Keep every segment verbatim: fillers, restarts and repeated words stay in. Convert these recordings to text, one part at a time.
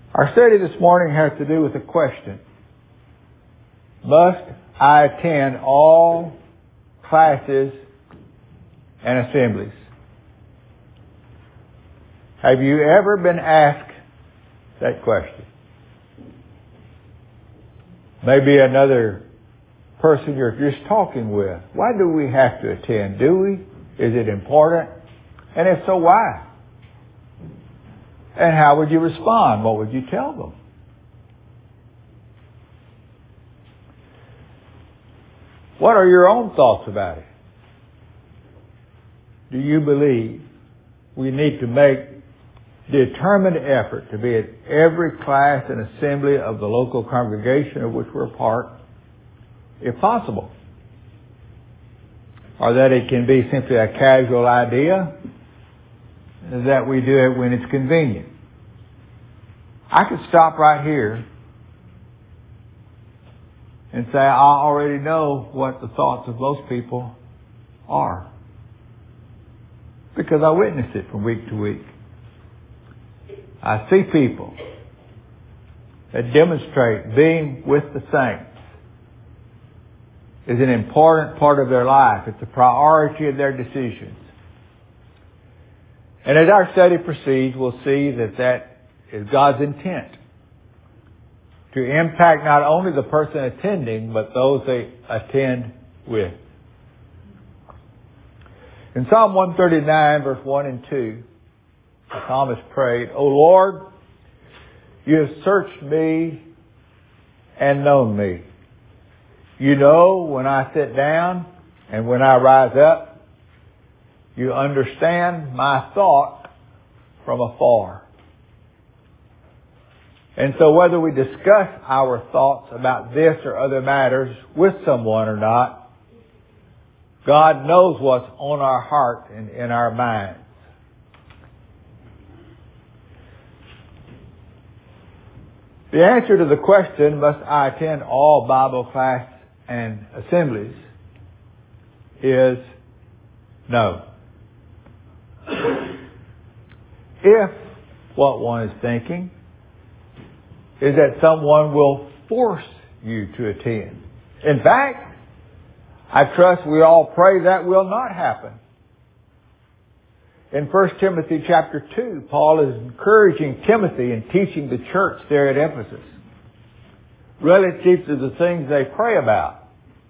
Our study this morning has to do with the question, must I attend all classes and assemblies? Have you ever been asked that question? Maybe another person you're just talking with. Why do we have to attend? Do we? Is it important? And if so, why? And how would you respond? What would you tell them? What are your own thoughts about it? Do you believe we need to make determined effort to be at every class and assembly of the local congregation of which we're a part, if possible? Or that it can be simply a casual idea that we do it when it's convenient. I could stop right here and say, I already know what the thoughts of most people are, because I witness it from week to week. I see people that demonstrate being with the saints is an important part of their life. It's a priority of their decisions. And as our study proceeds, we'll see that that is God's intent, to impact not only the person attending, but those they attend with. In Psalm one thirty-nine, verse one and two, the psalmist prayed, O Lord, you have searched me and known me. You know when I sit down and when I rise up. You understand my thought from afar. And so whether we discuss our thoughts about this or other matters with someone or not, God knows what's on our heart and in our minds. The answer to the question, must I attend all Bible class and assemblies, is no. If what one is thinking is that someone will force you to attend. In fact, I trust we all pray that will not happen. In First Timothy chapter two, Paul is encouraging Timothy and teaching the church there at Ephesus relative to the things they pray about.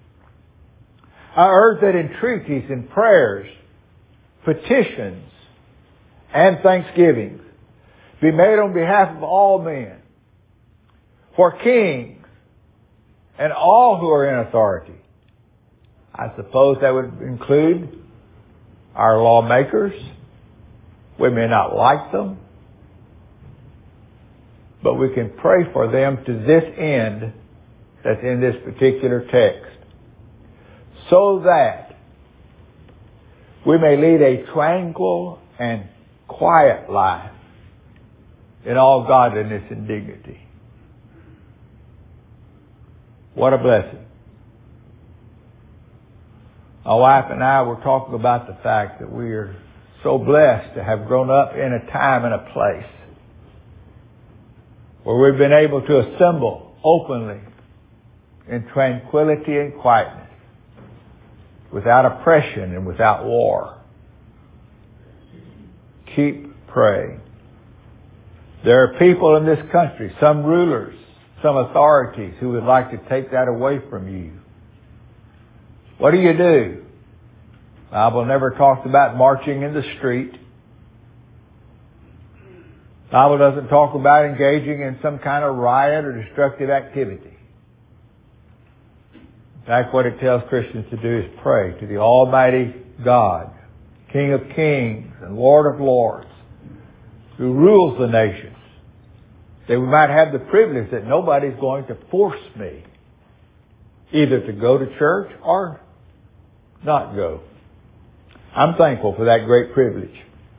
I urge that entreaties and prayers, petitions, and thanksgivings be made on behalf of all men, for kings and all who are in authority. I suppose that would include our lawmakers. We may not like them, but we can pray for them to this end that's in this particular text, so that we may lead a tranquil and quiet life in all godliness and dignity. What a blessing. My wife and I were talking about the fact that we are so blessed to have grown up in a time and a place where we've been able to assemble openly in tranquility and quietness, without oppression and without war. Keep praying. There are people in this country, some rulers, some authorities, who would like to take that away from you. What do you do? The Bible never talks about marching in the street. The Bible doesn't talk about engaging in some kind of riot or destructive activity. In fact, what it tells Christians to do is pray to the Almighty God, King of kings and Lord of lords, who rules the nations, that we might have the privilege that nobody's going to force me either to go to church or not go. I'm thankful for that great privilege.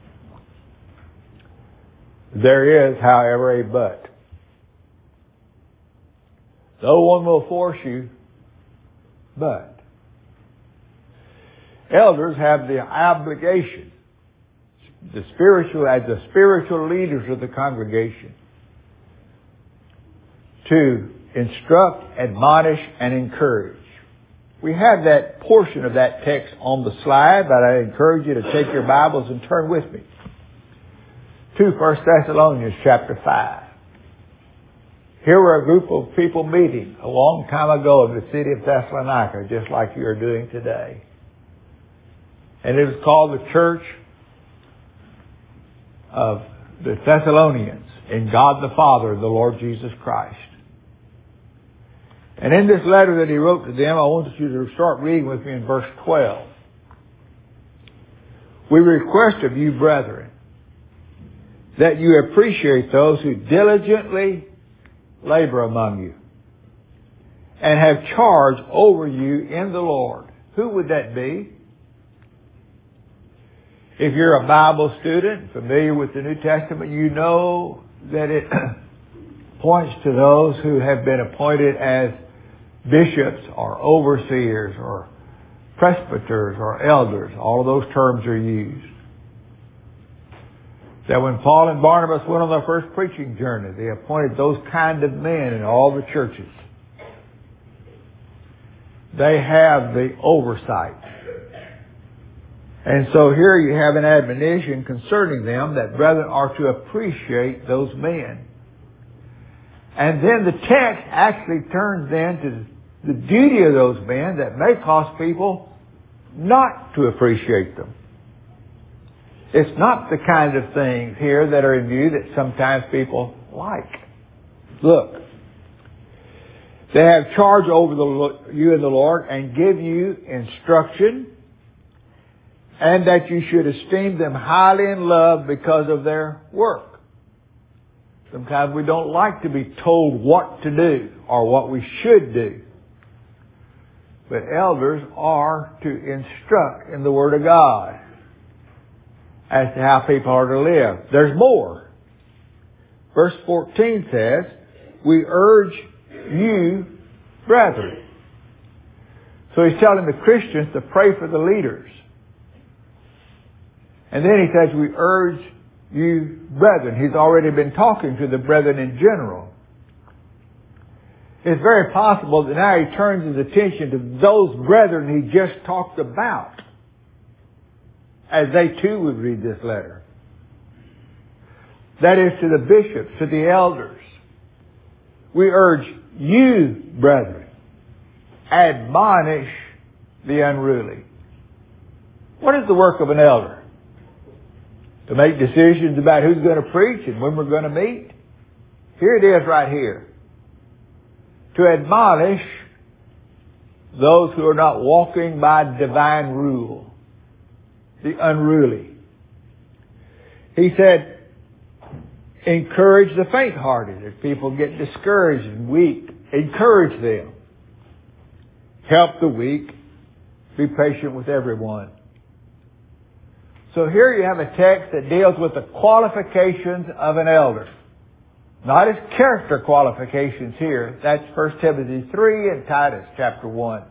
There is, however, a but. No one will force you, but elders have the obligation, the spiritual, as the spiritual leaders of the congregation, to instruct, admonish, and encourage. We have that portion of that text on the slide, but I encourage you to take your Bibles and turn with me to First Thessalonians chapter five. Here were a group of people meeting a long time ago in the city of Thessalonica, just like you are doing today. And it was called the Church of the Thessalonians in God the Father and the Lord Jesus Christ. And in this letter that he wrote to them, I want you to start reading with me in verse twelve. We request of you, brethren, that you appreciate those who diligently labor among you and have charge over you in the Lord. Who would that be? If you're a Bible student, familiar with the New Testament, you know that it points to those who have been appointed as bishops or overseers or presbyters or elders. All of those terms are used. That when Paul and Barnabas went on their first preaching journey, they appointed those kind of men in all the churches. They have the oversight. And so here you have an admonition concerning them that brethren are to appreciate those men. And then the text actually turns then to the duty of those men that may cause people not to appreciate them. It's not the kind of things here that are in view that sometimes people like. Look, they have charge over the, you and the Lord and give you instruction, and that you should esteem them highly in love because of their work. Sometimes we don't like to be told what to do or what we should do. But elders are to instruct in the Word of God as to how people are to live. There's more. Verse fourteen says, we urge you, brethren. So he's telling the Christians to pray for the leaders. And then he says, we urge you, brethren. He's already been talking to the brethren in general. It's very possible that now he turns his attention to those brethren he just talked about, as they too would read this letter. That is to the bishops, to the elders. We urge you, brethren, admonish the unruly. What is the work of an elder? To make decisions about who's going to preach and when we're going to meet? Here it is right here. To admonish those who are not walking by divine rule, the unruly. He said, encourage the faint-hearted. If people get discouraged and weak, encourage them. Help the weak. Be patient with everyone. So here you have a text that deals with the qualifications of an elder. Not his character qualifications here. That's First Timothy three and Titus chapter one.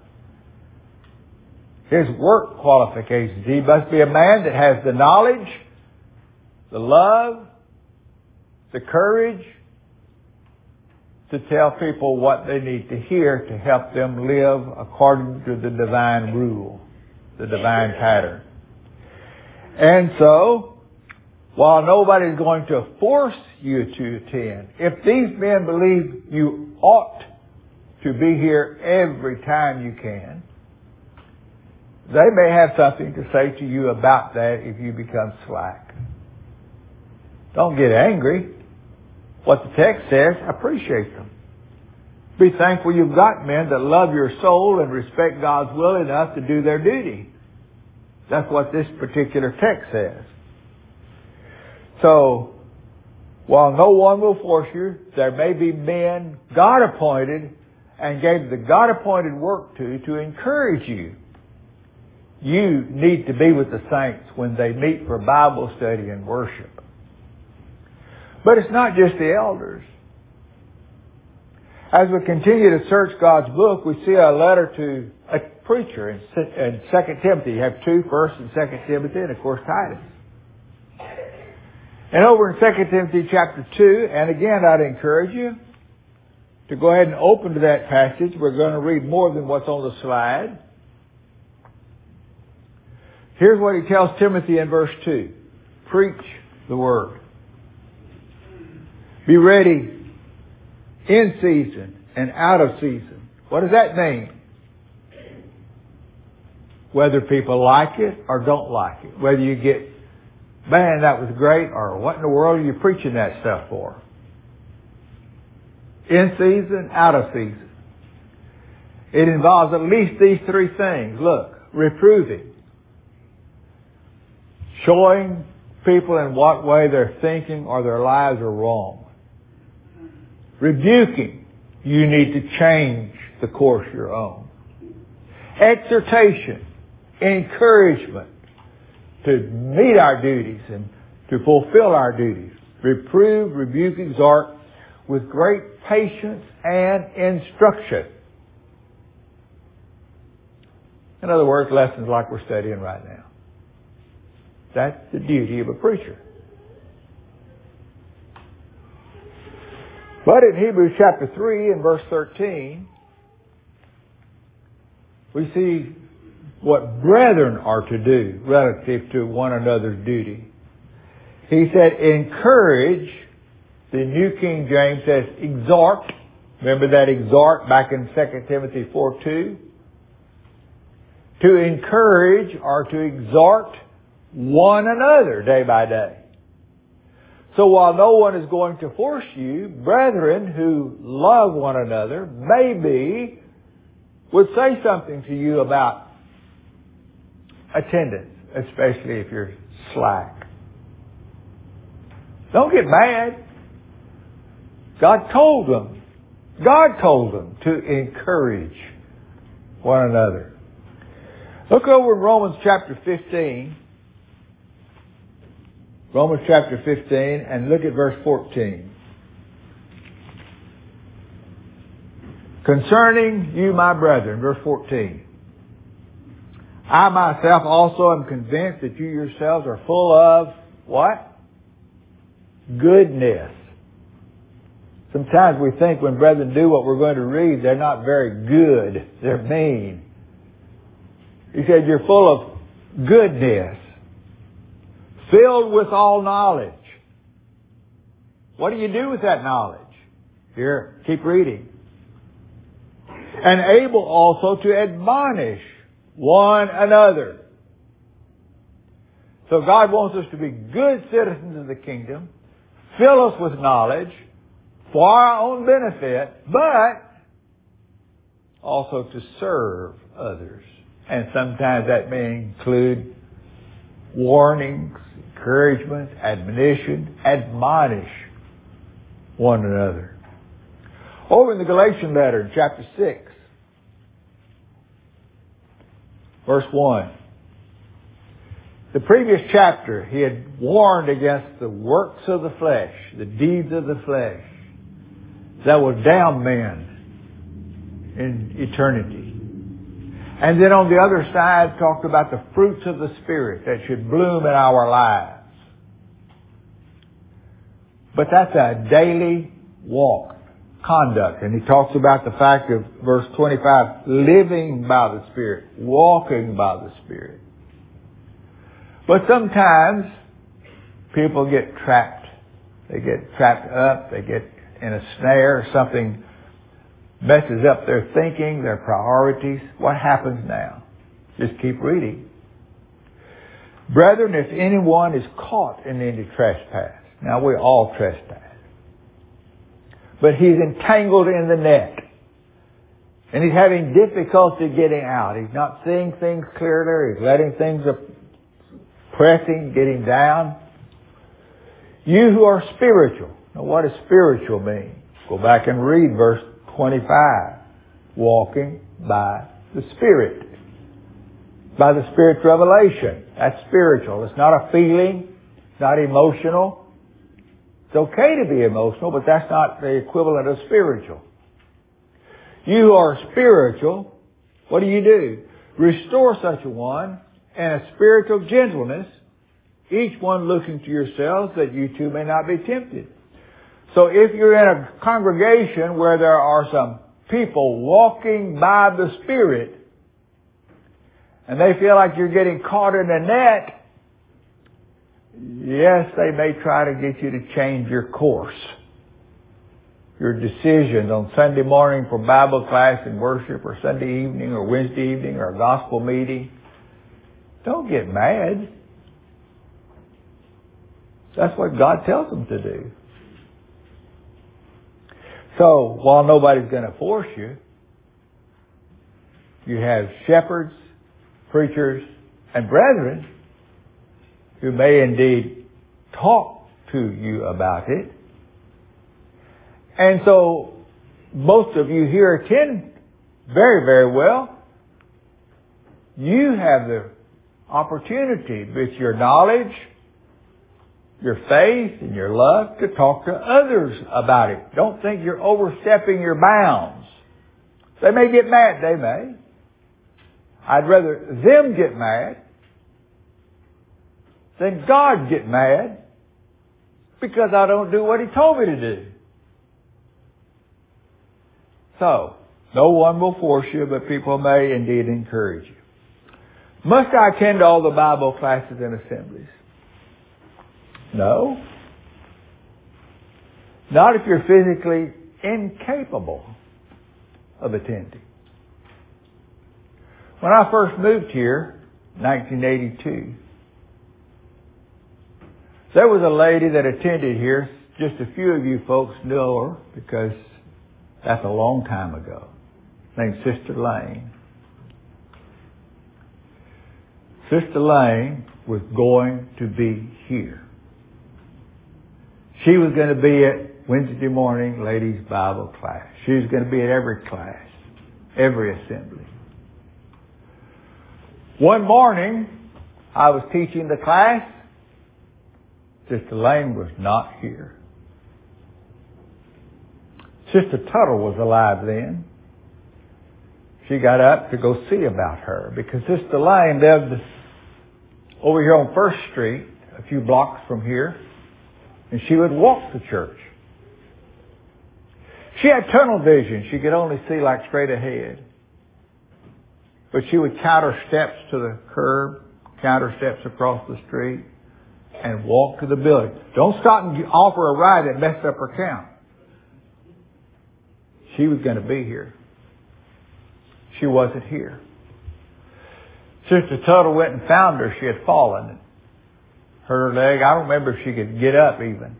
His work qualifications. He must be a man that has the knowledge, the love, the courage to tell people what they need to hear to help them live according to the divine rule, the divine pattern. And so, while nobody's going to force you to attend, if these men believe you ought to be here every time you can, they may have something to say to you about that if you become slack. Don't get angry. What the text says, appreciate them. Be thankful you've got men that love your soul and respect God's will enough to do their duty. That's what this particular text says. So, while no one will force you, there may be men God appointed and gave the God appointed work to to encourage you. You need to be with the saints when they meet for Bible study and worship. But it's not just the elders. As we continue to search God's book, we see a letter to a preacher in Second Timothy. You have two, First and Second Timothy, and of course Titus. And over in Second Timothy chapter two, and again I'd encourage you to go ahead and open to that passage. We're going to read more than what's on the slide. Here's what he tells Timothy in verse two. Preach the word. Be ready in season and out of season. What does that mean? Whether people like it or don't like it. Whether you get, man, that was great, or what in the world are you preaching that stuff for? In season, out of season. It involves at least these three things. Look, reproving. Showing people in what way their thinking or their lives are wrong. Rebuking. You need to change the course you're on. Exhortation. Encouragement. To meet our duties and to fulfill our duties. Reprove, rebuke, exhort with great patience and instruction. In other words, lessons like we're studying right now. That's the duty of a preacher. But in Hebrews chapter three and verse thirteen, we see what brethren are to do relative to one another's duty. He said, encourage. The New King James says exhort. Remember that exhort back in Second Timothy four two? To encourage or to exhort one another day by day. So while no one is going to force you, brethren who love one another maybe would say something to you about attendance, especially if you're slack. Don't get mad. God told them. God told them to encourage one another. Look over in Romans chapter fifteen. Romans chapter fifteen and look at verse fourteen. Concerning you, my brethren, verse fourteen. I myself also am convinced that you yourselves are full of what? Goodness. Sometimes we think when brethren do what we're going to read, they're not very good. They're mean. He said you're full of goodness, filled with all knowledge. What do you do with that knowledge? Here, keep reading. And able also to admonish one another. So God wants us to be good citizens of the kingdom, fill us with knowledge for our own benefit, but also to serve others. And sometimes that may include warnings, encouragement, admonition, admonish one another. Over in the Galatian letter, in chapter six, verse one. The previous chapter, he had warned against the works of the flesh, the deeds of the flesh, that will damn men in eternity. And then on the other side, talked about the fruits of the Spirit that should bloom in our lives. But that's a daily walk, conduct. And he talks about the fact of verse twenty-five, living by the Spirit, walking by the Spirit. But sometimes people get trapped. They get trapped up. They get in a snare. Something messes up their thinking, their priorities. What happens now? Just keep reading. Brethren, if anyone is caught in any trespass. Now we all trespass. But he's entangled in the net. And he's having difficulty getting out. He's not seeing things clearly. He's letting things pressing, getting down. You who are spiritual. Now what does spiritual mean? Go back and read verse twenty-five. Walking by the Spirit. By the Spirit's revelation. That's spiritual. It's not a feeling. It's not emotional. It's okay to be emotional, but that's not the equivalent of spiritual. You who are spiritual, what do you do? Restore such a one in a spirit of gentleness, each one looking to yourselves that you too may not be tempted. So if you're in a congregation where there are some people walking by the Spirit and they feel like you're getting caught in a net, yes, they may try to get you to change your course, your decisions on Sunday morning for Bible class and worship, or Sunday evening or Wednesday evening or a gospel meeting. Don't get mad. That's what God tells them to do. So, while nobody's going to force you, you have shepherds, preachers, and brethren who may indeed talk to you about it. And so, most of you here attend very, very well. You have the opportunity with your knowledge, your faith, and your love to talk to others about it. Don't think you're overstepping your bounds. They may get mad. They may. I'd rather them get mad than God get mad because I don't do what He told me to do. So, no one will force you, but people may indeed encourage you. Must I attend all the Bible classes and assemblies? No. Not if you're physically incapable of attending. When I first moved here, nineteen eighty-two, there was a lady that attended here. Just a few of you folks know her because that's a long time ago. Named Sister Lane. Sister Lane was going to be here. She was going to be at Wednesday morning ladies' Bible class. She was going to be at every class, every assembly. One morning, I was teaching the class. Sister Lane was not here. Sister Tuttle was alive then. She got up to go see about her because Sister Lane lived over here on First Street, a few blocks from here, and she would walk to church. She had tunnel vision. She could only see like straight ahead. But she would count her steps to the curb, count her steps across the street, and walk to the building. Don't stop and offer a ride that messed up her count. She was going to be here. She wasn't here. Sister Tuttle went and found her. She had fallen and hurt her leg. I don't remember if she could get up even.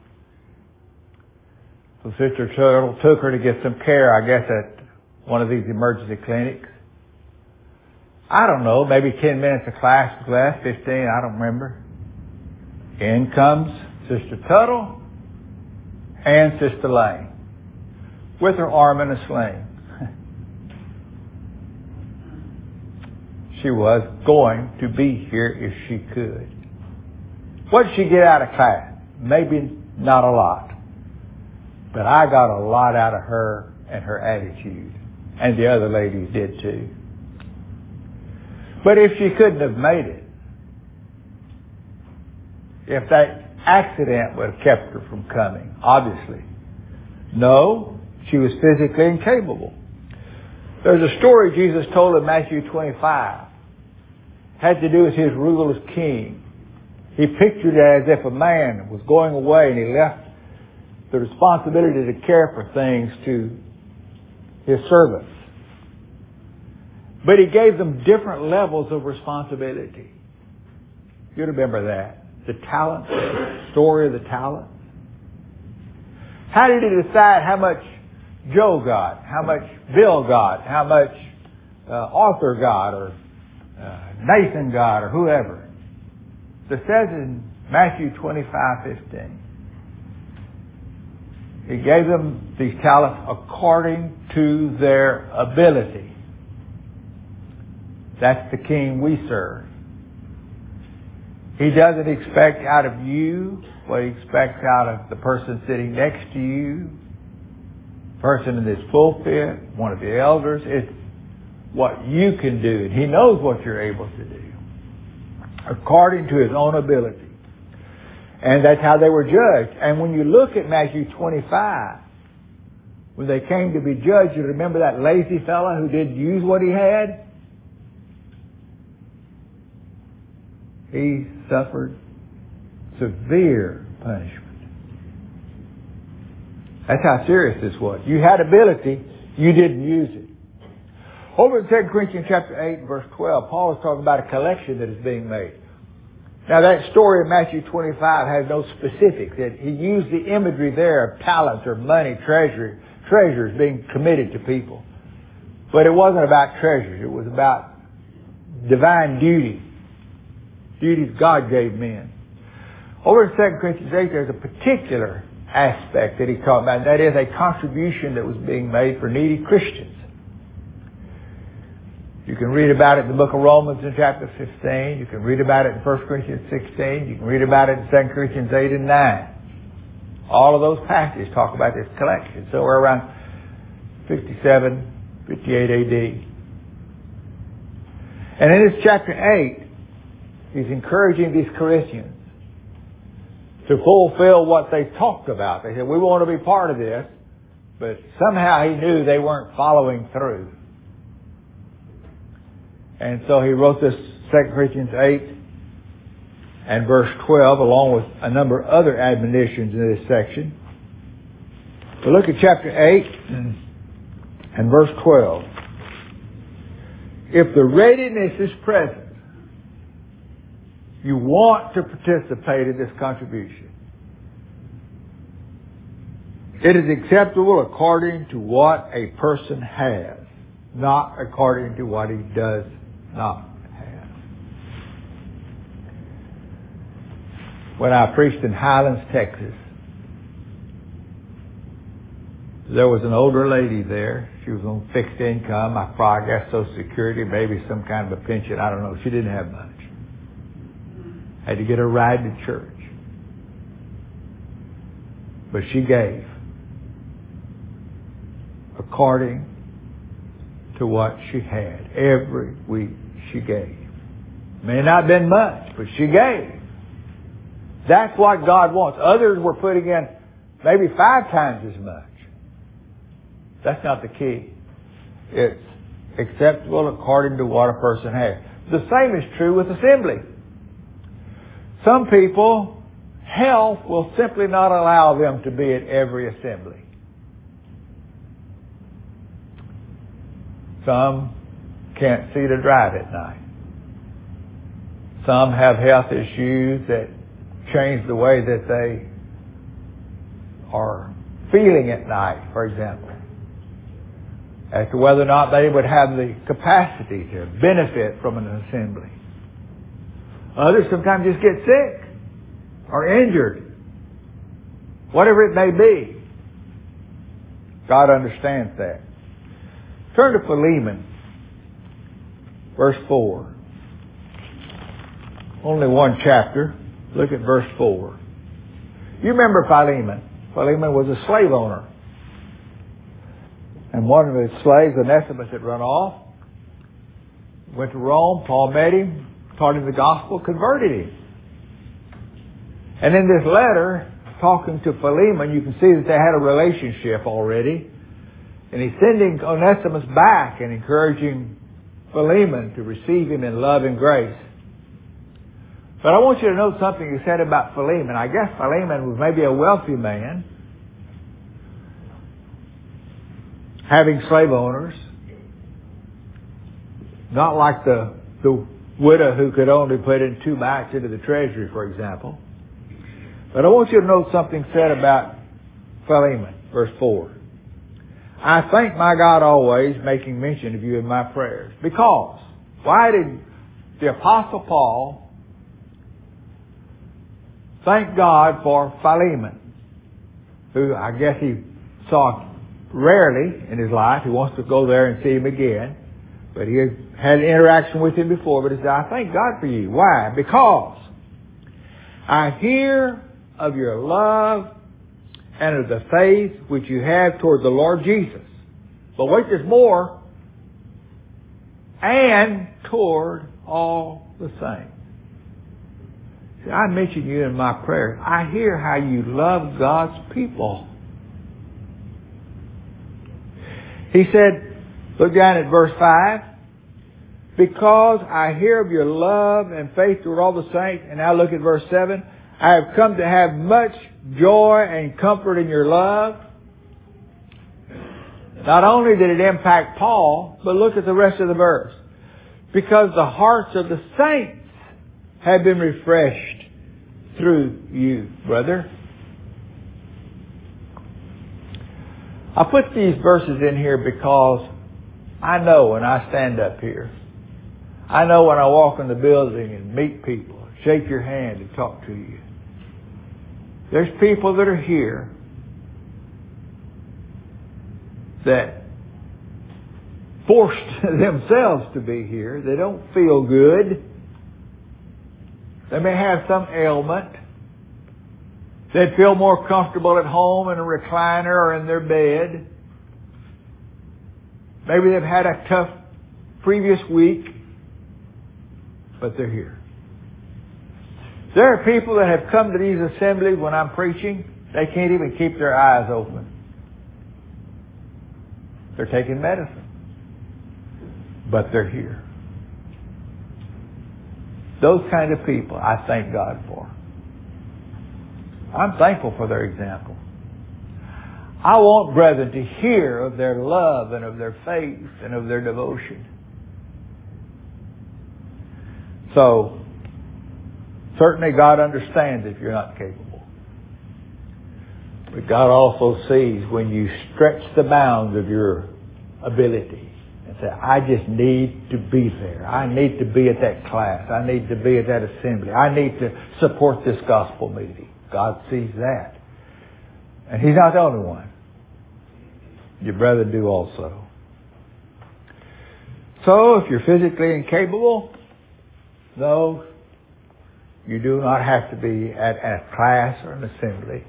So Sister Tuttle took her to get some care, I guess, at one of these emergency clinics. I don't know, maybe ten minutes of class was left, fifteen, I don't remember. In comes Sister Tuttle and Sister Lane with her arm in a sling. She was going to be here if she could. What did she get out of class? Maybe not a lot. But I got a lot out of her and her attitude. And the other ladies did too. But if she couldn't have made it, if that accident would have kept her from coming, obviously. No, she was physically incapable. There's a story Jesus told in Matthew twenty-five. Had to do with His rule as king. He pictured it as if a man was going away and he left the responsibility to care for things to His servants. But He gave them different levels of responsibility. You remember that. The talent, the story of the talent. How did He decide how much Joe got, how much Bill got, how much uh, Arthur got, or uh, Nathan got, or whoever? It says in Matthew twenty-five fifteen. He gave them these talents according to their ability. That's the King we serve. He doesn't expect out of you what He expects out of the person sitting next to you, person in this pulpit, one of the elders. It's what you can do. And He knows what you're able to do according to His own ability. And that's how they were judged. And when you look at Matthew twenty-five, when they came to be judged, you remember that lazy fellow who didn't use what he had? He suffered severe punishment. That's how serious this was. You had ability, you didn't use it. Over in Second Corinthians chapter eight, verse twelve, Paul is talking about a collection that is being made. Now that story of Matthew twenty-five has no specifics. It, he used the imagery there of talents or money, treasure, treasures being committed to people. But it wasn't about treasures. It was about divine duty. Duties God gave men. Over in Second Corinthians eight, there's a particular aspect that he talked about, and that is a contribution that was being made for needy Christians. You can read about it in the book of Romans in chapter fifteen. You can read about it in First Corinthians sixteen. You can read about it in Second Corinthians eight and nine. All of those passages talk about this collection. So we're around fifty-seven, fifty-eight A D. And in this chapter eight, he's encouraging these Corinthians to fulfill what they talked about. They said, we want to be part of this, but somehow he knew they weren't following through. And so he wrote this Second Corinthians eight and verse twelve, along with a number of other admonitions in this section. So look at chapter eight and verse twelve. If the readiness is present, you want to participate in this contribution. It is acceptable according to what a person has, not according to what he does not have. When I preached in Highlands, Texas, there was an older lady there. She was on fixed income. I probably guess Social Security, maybe some kind of a pension. I don't know. She didn't have much. Had to get a ride to church. But she gave according to what she had. Every week she gave. May not have been much, but she gave. That's what God wants. Others were putting in maybe five times as much. That's not the key. It's acceptable according to what a person has. The same is true with assembly. Some people, health will simply not allow them to be at every assembly. Some can't see to drive at night. Some have health issues that change the way that they are feeling at night, for example, as to whether or not they would have the capacity to benefit from an assembly. Others sometimes just get sick or injured. Whatever it may be. God understands that. Turn to Philemon, verse four. Only one chapter. Look at verse four. You remember Philemon. Philemon was a slave owner. And one of his slaves, Onesimus, had run off. Went to Rome. Paul met him, taught him the gospel, converted him. And in this letter, talking to Philemon, you can see that they had a relationship already. And he's sending Onesimus back and encouraging Philemon to receive him in love and grace. But I want you to know something he said about Philemon. I guess Philemon was maybe a wealthy man, having slave owners, not like the, the widow who could only put in two mites into the treasury, for example. But I want you to know something said about Philemon, verse four. I thank my God always, making mention of you in my prayers. Because, why did the Apostle Paul thank God for Philemon, who I guess he saw rarely in his life? He wants to go there and see him again. But he had had an interaction with him before. But he said, I thank God for you. Why? Because I hear of your love and of the faith which you have toward the Lord Jesus. But wait, there's more. And toward all the saints. I mentioned you in my prayer. I hear how you love God's people. He said, look down at verse five. Because I hear of your love and faith toward all the saints. And now look at verse seven. I have come to have much joy and comfort in your love. Not only did it impact Paul, but look at the rest of the verse. Because the hearts of the saints have been refreshed through you, brother. I put these verses in here because I know when I stand up here, I know when I walk in the building and meet people, shake your hand and talk to you. There's people that are here that forced themselves to be here. They don't feel good. They may have some ailment. They'd feel more comfortable at home in a recliner or in their bed. Maybe they've had a tough previous week, but they're here. There are people that have come to these assemblies when I'm preaching, they can't even keep their eyes open. They're taking medicine, but they're here. Those kind of people I thank God for. I'm thankful for their example. I want brethren to hear of their love and of their faith and of their devotion. So, certainly God understands if you're not capable. But God also sees when you stretch the bounds of your ability and say, I just need to be there. I need to be at that class. I need to be at that assembly. I need to support this gospel meeting. God sees that. And He's not the only one. Your brother do also. So, if you're physically incapable, no, you do not have to be at a class or an assembly.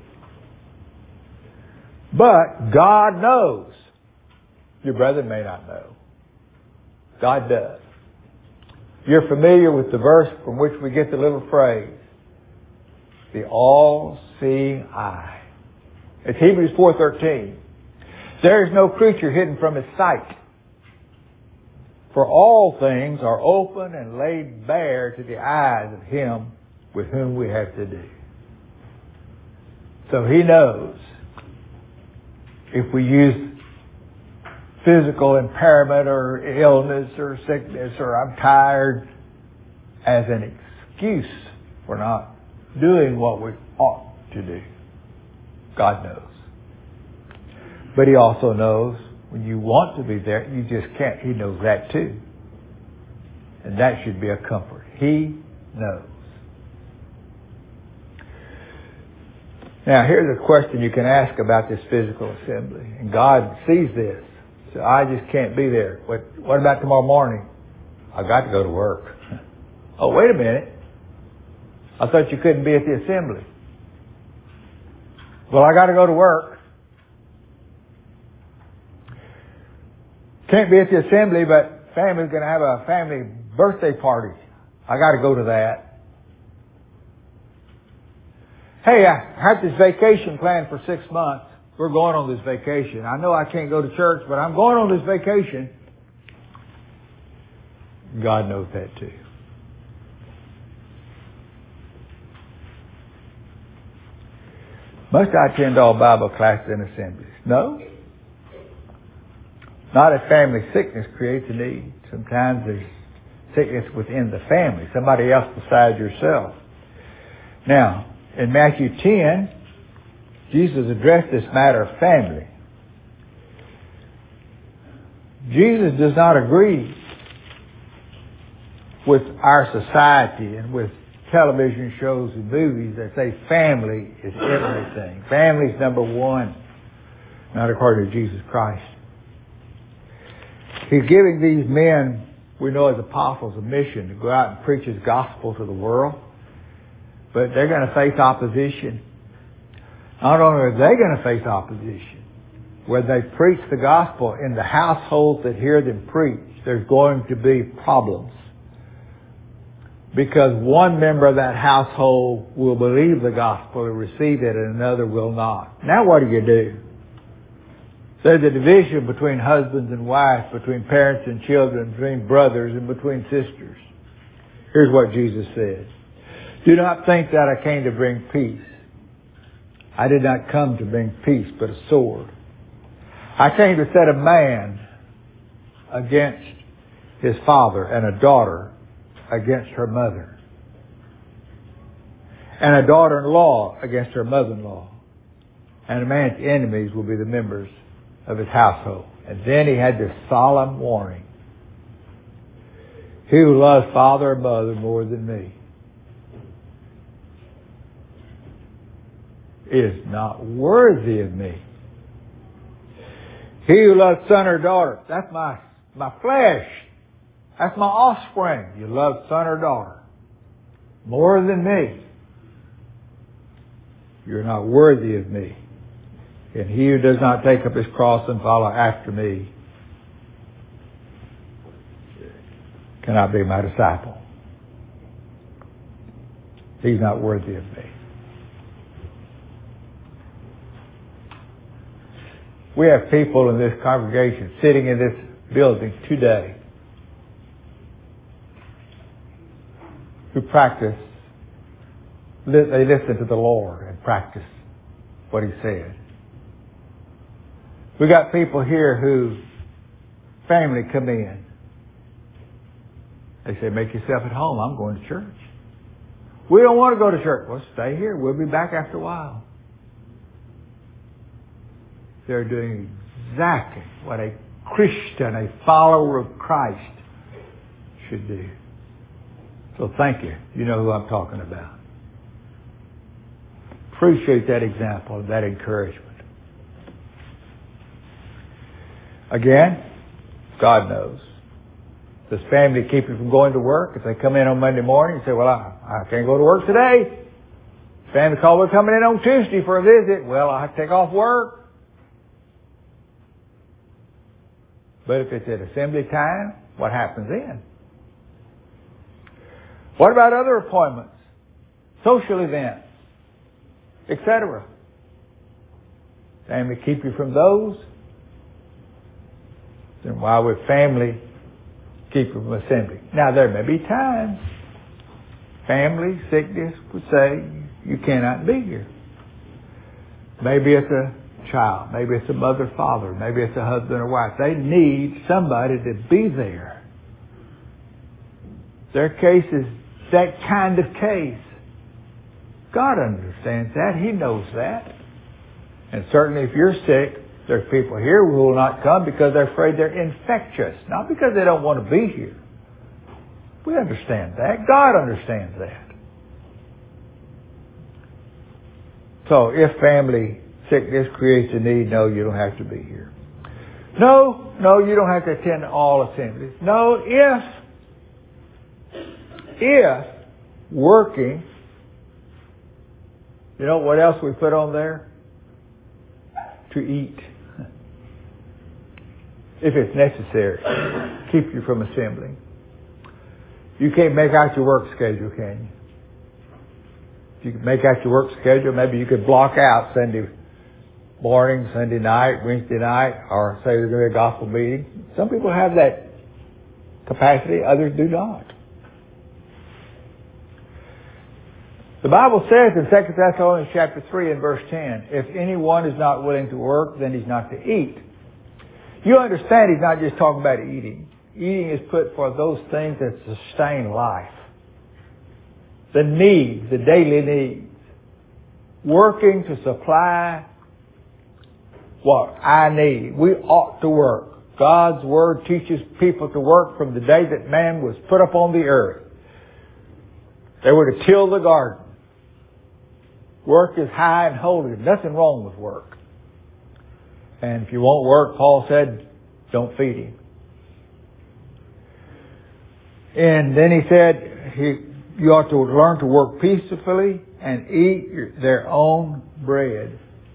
But God knows. Your brother may not know. God does. You're familiar with the verse from which we get the little phrase, the all-seeing eye. It's Hebrews four thirteen. There is no creature hidden from His sight. For all things are open and laid bare to the eyes of Him with whom we have to do. So He knows if we use physical impairment or illness or sickness or I'm tired as an excuse for not doing what we ought to do. God knows. But He also knows when you want to be there, you just can't. He knows that too. And that should be a comfort. He knows. Now, here's a question you can ask about this physical assembly. And God sees this. So I just can't be there. What, what about tomorrow morning? I've got to go to work. Oh, wait a minute. I thought you couldn't be at the assembly. Well, I got to go to work. Can't be at the assembly, but family's going to have a family birthday party. I got to go to that. Hey, I have this vacation planned for six months. We're going on this vacation. I know I can't go to church, but I'm going on this vacation. God knows that too. Must I attend all Bible classes and assemblies? No. Not if family sickness creates a need. Sometimes there's sickness within the family, somebody else besides yourself. Now, in Matthew ten, Jesus addressed this matter of family. Jesus does not agree with our society and with television shows and movies that say family is everything. Family's number one, not according to Jesus Christ. He's giving these men, we know as apostles, a mission to go out and preach His gospel to the world. But they're going to face opposition. Not only are they going to face opposition, where they preach the gospel in the households that hear them preach, there's going to be problems. because one member of that household will believe the gospel and receive it and another will not. Now what do you do? There's a division between husbands and wives, between parents and children, between brothers and between sisters. Here's what Jesus said. Do not think that I came to bring peace. I did not come to bring peace, but a sword. I came to set a man against his father and a daughter against her mother, and a daughter-in-law against her mother-in-law. And a man's enemies will be the members of his household. And then he had this solemn warning. He who loves father or mother more than me is not worthy of me. He who loves son or daughter, that's my, my flesh. That's my offspring. You love son or daughter more than me. You're not worthy of me. And he who does not take up his cross and follow after me cannot be my disciple. He's not worthy of me. We have people in this congregation sitting in this building today who practice, they listen to the Lord and practice what He said. We got people here who, family come in. They say, make yourself at home. I'm going to church. We don't want to go to church. Well, stay here. We'll be back after a while. They're doing exactly what a Christian, a follower of Christ, should do. So thank you. You know who I'm talking about. Appreciate that example, that encouragement. Again, God knows. Does family keep you from going to work? If they come in on Monday morning and say, well, I, I can't go to work today. Family call, we're coming in on Tuesday for a visit. Well, I have to take off work. But if it's at assembly time, what happens then? What about other appointments? Social events, et cetera. Family keep you from those? Then why would family keep you from assembly? Now, there may be times family sickness would say you cannot be here. Maybe it's a child. Maybe it's a mother, father. Maybe it's a husband or wife. They need somebody to be there. Their case is that kind of case. God understands that. He knows that. And certainly if you're sick, there's people here who will not come because they're afraid they're infectious. Not because they don't want to be here. We understand that. God understands that. So if family sickness creates a need, no, you don't have to be here. No, no, you don't have to attend all assemblies. No, if, if working, you know what else we put on there? To eat. If it's necessary, keep you from assembling. You can't make out your work schedule, can you? If you can make out your work schedule, maybe you could block out Sunday morning, Sunday night, Wednesday night, or say there's going to be a gospel meeting. Some people have that capacity, others do not. The Bible says in Second Thessalonians chapter three and verse ten, if anyone is not willing to work, then he's not to eat. You understand he's not just talking about eating. Eating is put for those things that sustain life. The needs, the daily needs. Working to supply what I need. We ought to work. God's Word teaches people to work from the day that man was put upon the earth. They were to till the garden. Work is high and holy. There's nothing wrong with work. And if you won't work, Paul said, don't feed him. And then he said, he, you ought to learn to work peacefully and eat your, their own bread.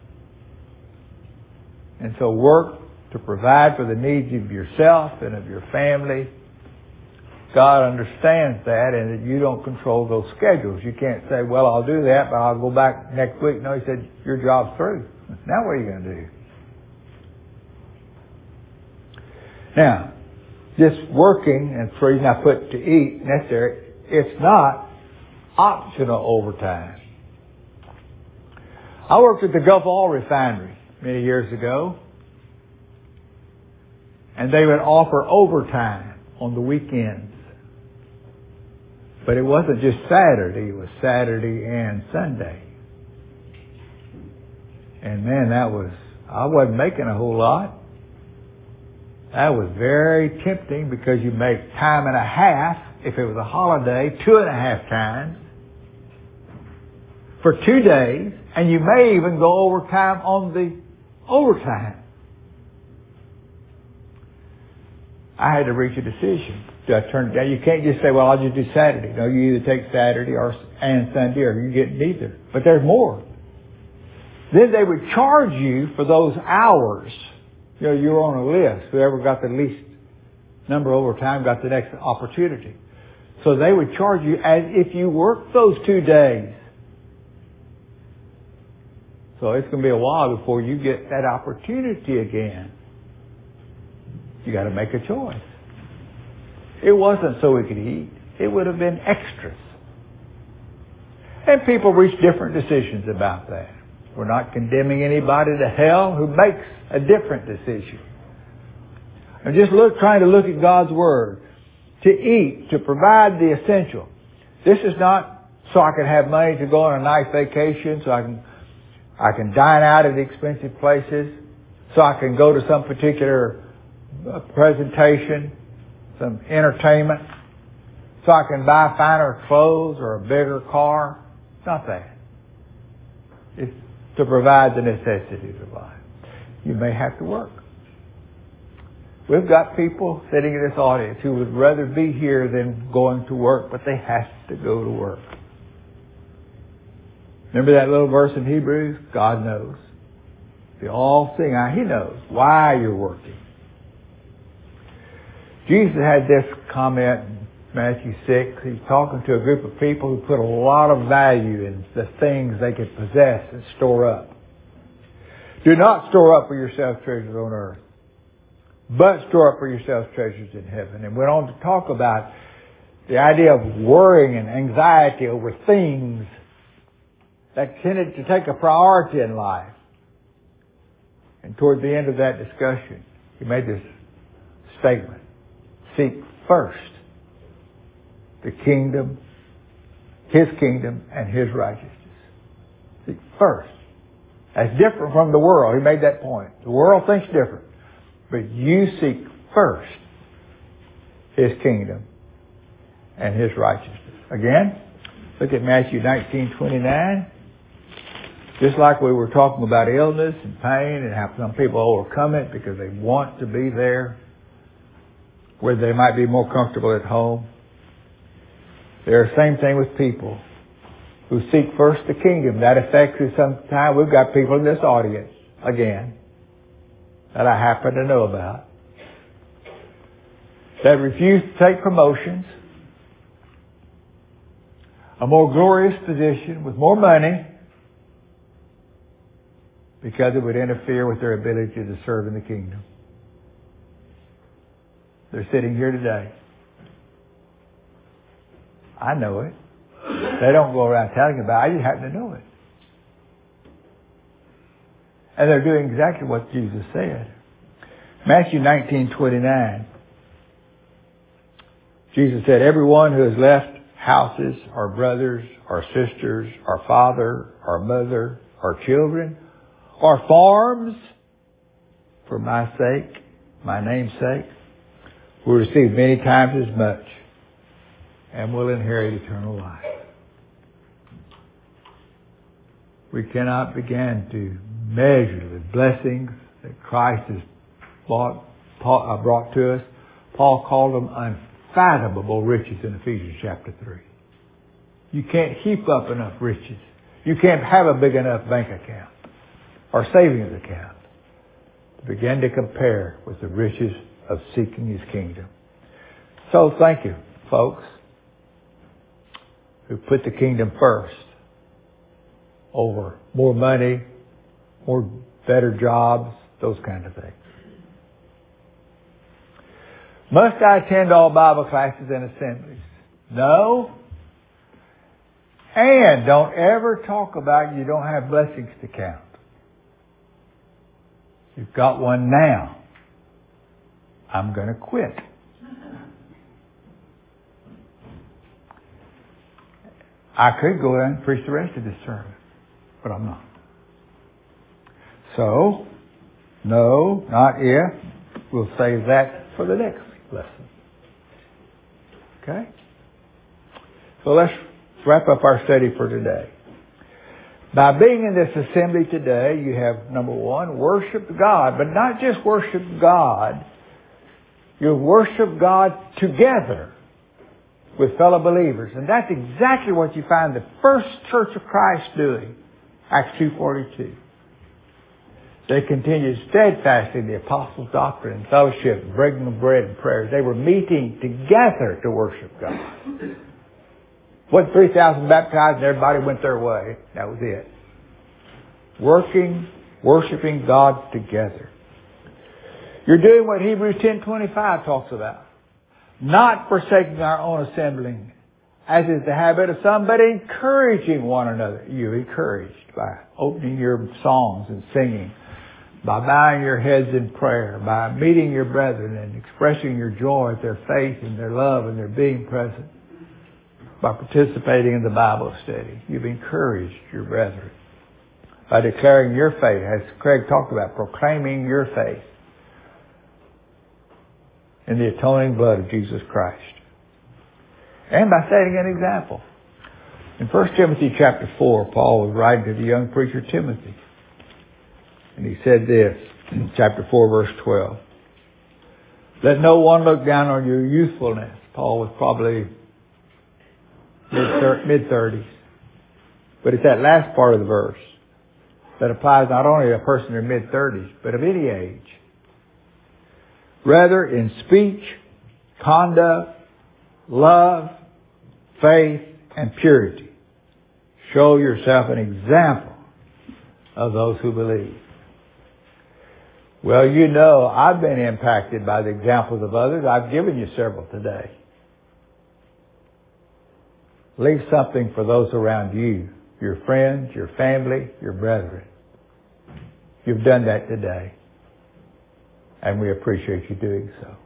And so work to provide for the needs of yourself and of your family God understands that and that you don't control those schedules. You can't say, well, I'll do that, but I'll go back next week. No, He said, your job's through. Now what are you going to do? Now, this working, and for the reason I put to eat necessary, it's not optional overtime. I worked at the Gulf Oil Refinery many years ago, and they would offer overtime on the weekends. But it wasn't just Saturday, it was Saturday and Sunday. And man, that was, I wasn't making a whole lot. That was very tempting because you make time and a half, if it was a holiday, two and a half times for two days, and you may even go overtime on the overtime. I had to reach a decision. Do I turn it down? You can't just say, well, I'll just do Saturday. No, you either take Saturday or and Sunday, or you get neither. But there's more. Then they would charge you for those hours. You know, you were on a list. Whoever got the least number of overtime got the next opportunity. So they would charge you as if you worked those two days. So it's going to be a while before you get that opportunity again. You got to make a choice. It wasn't so we could eat. It would have been extras. And people reach different decisions about that. We're not condemning anybody to hell who makes a different decision. I'm just look, trying to look at God's Word. To eat, to provide the essential. This is not so I can have money to go on a nice vacation, so I can I can dine out at expensive places, so I can go to some particular presentation, some entertainment, so I can buy finer clothes or a bigger car. It's not that. It's to provide the necessities of life. You may have to work. We've got people sitting in this audience who would rather be here than going to work, but they have to go to work. Remember that little verse in Hebrews? God knows. The all-seeing eye, He knows why you're working. Jesus had this comment in Matthew six. He's talking to a group of people who put a lot of value in the things they could possess and store up. Do not store up for yourselves treasures on earth, but store up for yourselves treasures in heaven. And went on to talk about the idea of worrying and anxiety over things that tended to take a priority in life. And toward the end of that discussion, he made this statement: seek first the kingdom, His kingdom, and His righteousness. Seek first. That's different from the world. He made that point. The world thinks different. But you seek first His kingdom and His righteousness. Again, look at Matthew nineteen twenty-nine. Just like we were talking about illness and pain and how some people overcome it because they want to be there where they might be more comfortable at home. They're the same thing with people who seek first the kingdom. That affects us sometimes. We've got people in this audience, again, that I happen to know about, that refuse to take promotions, a more glorious position with more money, because it would interfere with their ability to serve in the kingdom. They're sitting here today. I know it. They don't go around telling about it. I just happen to know it. And they're doing exactly what Jesus said. Matthew nineteen twenty-nine. Jesus said, everyone who has left houses, or brothers, or sisters, or father, or mother, or children, or farms, for my sake, my name's sake, will receive many times as much and will inherit eternal life. We cannot begin to measure the blessings that Christ has brought, brought to us. Paul called them unfathomable riches in Ephesians chapter three. You can't heap up enough riches. You can't have a big enough bank account or savings account to begin to compare with the riches of seeking His kingdom. So thank you folks who put the kingdom first over more money, more better jobs, those kind of things. Must I attend all Bible classes and assemblies? No. And don't ever talk about you don't have blessings to count. You've got one now. I'm going to quit. I could go in and preach the rest of this sermon, but I'm not. So, no, not if. We'll save that for the next lesson. Okay? So let's wrap up our study for today. By being in this assembly today, you have, number one, worship God, but not just worship God. You worship God together with fellow believers. And that's exactly what you find the first Church of Christ doing. Acts two forty-two. They continued steadfastly in the apostles' doctrine and fellowship, breaking of bread and prayers. They were meeting together to worship God. What, three thousand baptized and everybody went their way. That was it. Working, worshiping God together. You're doing what Hebrews ten twenty-five talks about. Not forsaking our own assembling, as is the habit of some, but encouraging one another. You're encouraged by opening your songs and singing, by bowing your heads in prayer, by meeting your brethren and expressing your joy at their faith and their love and their being present, by participating in the Bible study. You've encouraged your brethren by declaring your faith, as Craig talked about, proclaiming your faith in the atoning blood of Jesus Christ. And by setting an example. In First Timothy chapter four, Paul was writing to the young preacher Timothy. And he said this, in chapter four, verse twelve. Let no one look down on your youthfulness. Paul was probably mid-thirties. But it's that last part of the verse that applies not only to a person in their mid-thirties, but of any age. Rather, in speech, conduct, love, faith, and purity, show yourself an example of those who believe. Well, you know, I've been impacted by the examples of others. I've given you several today. Leave something for those around you, your friends, your family, your brethren. You've done that today, and we appreciate you doing so.